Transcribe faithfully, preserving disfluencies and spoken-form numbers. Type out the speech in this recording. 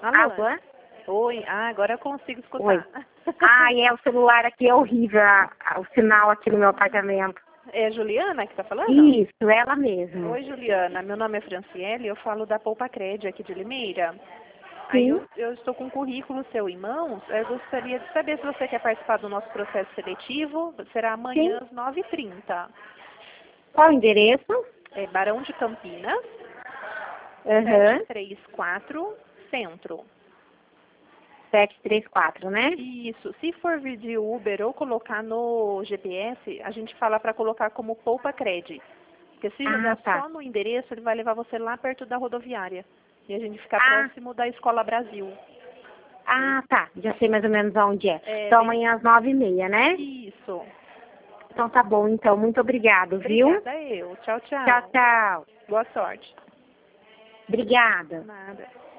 Alô? Alô? Oi, ah, agora eu consigo escutar. Oi. Ai, é, o celular aqui é horrível, a- a- o sinal aqui no meu apartamento. É Juliana que tá falando? Isso, ela mesma. Oi, Juliana. Meu nome é Franciele, eu falo da Poupa Cred aqui de Limeira. Aí Sim. eu, eu estou com um currículo seu em mãos. Eu gostaria de saber se você quer participar do nosso processo seletivo. Será amanhã Sim. às nove e trinta. Qual o endereço? É Barão de Campinas, Aham. setecentos e trinta e quatro, Centro. setecentos e trinta e quatro, né? Isso. Se for vir de Uber ou colocar no G P S, a gente fala para colocar como Poupa Cred. Porque se Ah, jogar tá. só no endereço, ele vai levar você lá perto da rodoviária. E a gente fica Ah. próximo da Escola Brasil. Ah, tá. Já sei mais ou menos aonde é. É, Então bem- amanhã às nove e meia, né? Isso. Então tá bom, então. Muito obrigado, viu? Obrigada eu. Tchau, tchau. Tchau, tchau. Boa sorte. Obrigada. Nada.